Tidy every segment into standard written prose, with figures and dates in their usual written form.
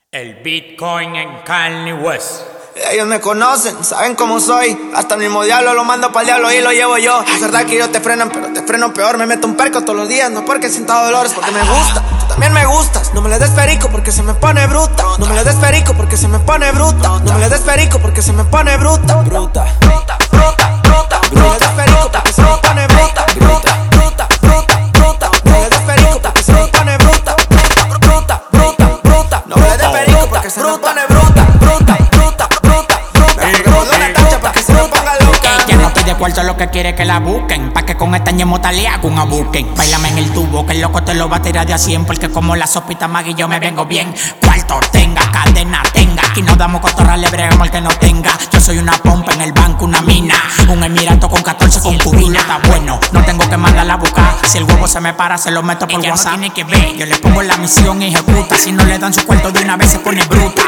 El Bitcoin en Kanye West. Ellos me conocen, saben cómo soy. Hasta el mismo diablo lo mando pa'l diablo y lo llevo yo. Es verdad que ellos te frenan, pero te freno peor. Me meto un perco todos los días, no porque sienta dolores, porque me gusta. Tú también me gustas. No me le des perico porque se me pone bruta. No me le des perico porque se me pone bruta. No me le des perico porque se me pone bruta. Bruta, bruta, bruta, bruta. No me le des perico porque se me pone bruta. Bruta, bruta, bruta, bruta. No me le des perico porque se me pone bruta. Bruta, bruta, bruta. No me le des perico porque se me pone bruta. Bruta, bruta, bruta. Ella no pide cuarto, lo que quiere que la busquen. Pa' que con esta ñemota le hago un abuquen. Báilame en el tubo, que el loco te lo va a tirar de a 100. Porque como la sopita Maggi yo me vengo bien. Cuarto tenga, cadena tenga. Aquí no damos cotorra, le bregamos al que no tenga. Yo soy una pompa en el banco, una mina. Un emirato con 14 concubinas. Está bueno, no tengo que mandarla a buscar. Si el huevo se me para, se lo meto por WhatsApp. No tiene que ver, yo le pongo la misión y ejecuta. Si no le dan su cuarto de una vez se pone bruta.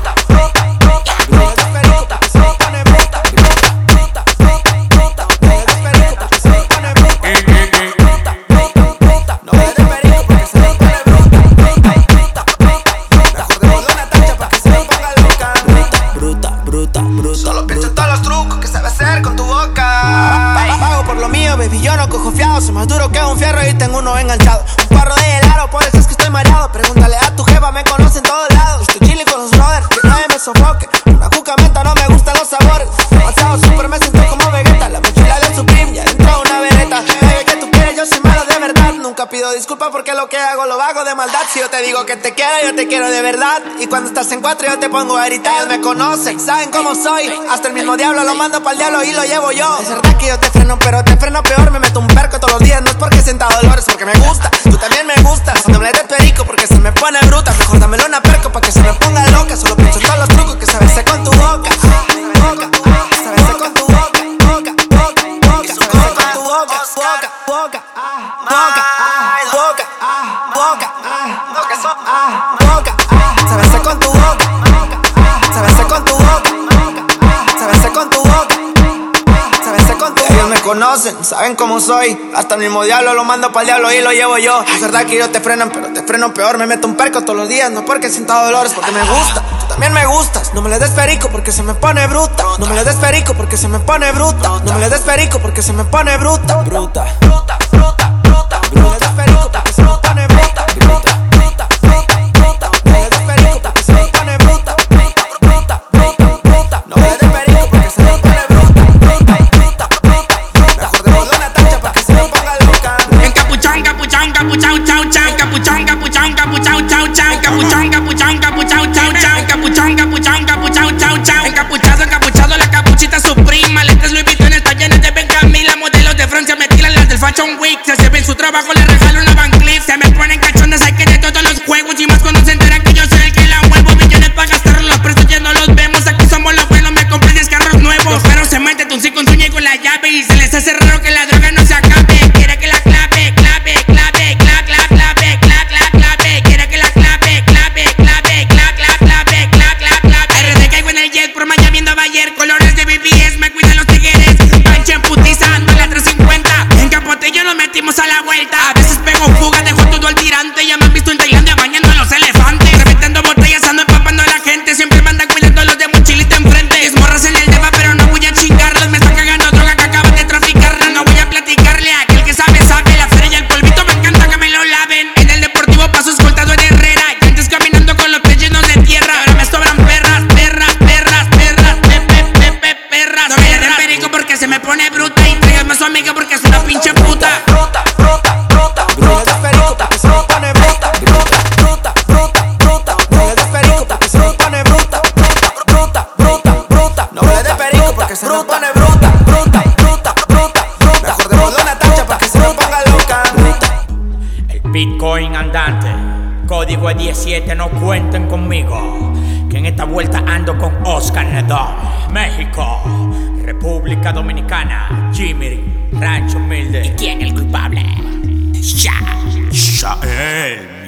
Solo pienso en todos los trucos que sabes hacer con tu boca. Pago por lo mío, baby, yo no cojo fiado. Soy más duro que un fierro y tengo uno enganchado. Un parro de helado, por eso es que estoy mareado. Pregúntale a tu jefa, me conoce en todos lados. Estoy chilling con los brothers, que nadie me sofoque. Una cuca menta, no me gustan los sabores. Demasiado super, me siento como Vegeta. La mochila del Supreme, ya dentro una vereta. Baby, que tú quieres, yo soy malo de verdad. Nunca pido disculpas porque lo que hago lo hago de maldad. Si yo te digo que te quiero, yo te quiero de verdad. Y cuando estás en cuatro yo te pongo a gritar. Me conocen, saben cómo soy. Hasta el mismo diablo lo mando pa'l diablo y lo llevo yo. Es verdad que yo te freno, pero te freno peor. Me meto un perco todos los días, no es porque sienta dolores, porque me gusta. Tú también me gustas. No me le des perico porque se me pone bruta. Mejor dámelo una perco pa' que se me ponga loca. Solo pienso en todos los trucos que sabes hacer con tu boca. Boca, sabes hacer con tu boca. Boca, boca, boca, sabes hacer con tu boca. Boca, boca, boca, boca, boca, boca, sabes hacer con tu boca. Sabes hacer con tu boca. Sabes hacer con tu boca. Sabes hacer con tu boca. Ellos me conocen, saben cómo soy. Hasta el mismo diablo lo mando pa'l diablo y lo llevo yo. Es verdad que ellos te frenan, pero te freno peor. Me meto un perco todos los días, no porque sienta dolores, porque me gusta. Tú también me gustas. No me le des perico porque se me pone bruta. No me le des perico porque se me pone bruta. No me le des perico porque se me pone bruta. Bruta, bruta, bruta, bruta. No me le des perico porque se me pone bruta. Bruta, bruta, bruta, bruta. No me le des perico porque se me pone bruta. Bruta, bruta, bruta. No me le des perico porque se me pone bruta. Bruta, bruta, bruta, bruta. Mejor démosle una tacha pa' que se me ponga loca. Encapuchón, capuchón, capuchón, chau, chau. Capuchón, capuchón, capuchón, chau, chau. Capuchón, capuchón, capuchón, chau, chau. Capuchón, capuchón, capuchón, chau, chau. Encapuchado, encapuchado, la capuchita suprema. Letras Louis Vuitton está llena de Benjamín. Las modelos de Francia me tiran las del Fashion Week. Se hace bien su trabajo, le regalo una Van Cleef. Se me ponen cachondas, hay que de todos los juegos. Y más cuando se enteran que yo soy el que la muevo. Millones pa' gastar los precios, ya no los vemos. Aquí somos los buenos, me compré 10 carros nuevos. Los perros se meten un sí con su y con la llave. Y se les hace raro que la droga no se acabe. Quiere que la clave, clave, clave, clave, clave, clave, clave. Quiere que la clave, clave, clave, clave, clave, clave, clave. RD caigo en el jet por Miami viendo ayer. Colores de BBS, me cuidan los tigres. Pancha en putiza, ando en la 350. En Capotillo nos metimos a la vuelta. A veces pego fuga, dejo todo al tirante. Ya me han visto en Tailandia bañando a los elefantes. Reventando botellas, ando empapando a la gente. Siempre me andan cuidando los de mochilita enfrente. Es morras en el deba, pero no voy a chingarlos. Me están cagando droga que acaban de traficarla. No voy a platicarle a aquel que sabe, sabe. La feria y el polvito me encanta que me lo laven. En el deportivo paso escoltado en Herrera. Y antes caminando con los pies llenos de tierra. Ahora me sobran perras, perras, perras, perras, perras. No me le den perico porque se me pone bruta. Y tráigame a su amiga porque es una pinche puta. Bruta, bruta, bruta. No me le des perico porque se me pone bruta. Bruta, bruta, bruta, bruta. No me le des perico porque se me pone bruta. Bruta, bruta, bruta. No me le des perico porque se me pone bruta. Bruta, bruta, bruta, bruta. Mejor démosle una tacha pa' que se me ponga loca. El Bitcoin andante. Código E17, no cuenten conmigo. Que en esta vuelta ando con Oscar Nedón. México, República Dominicana, Jimmy, Rancho Humilde. ¿Y quién es el culpable? Shael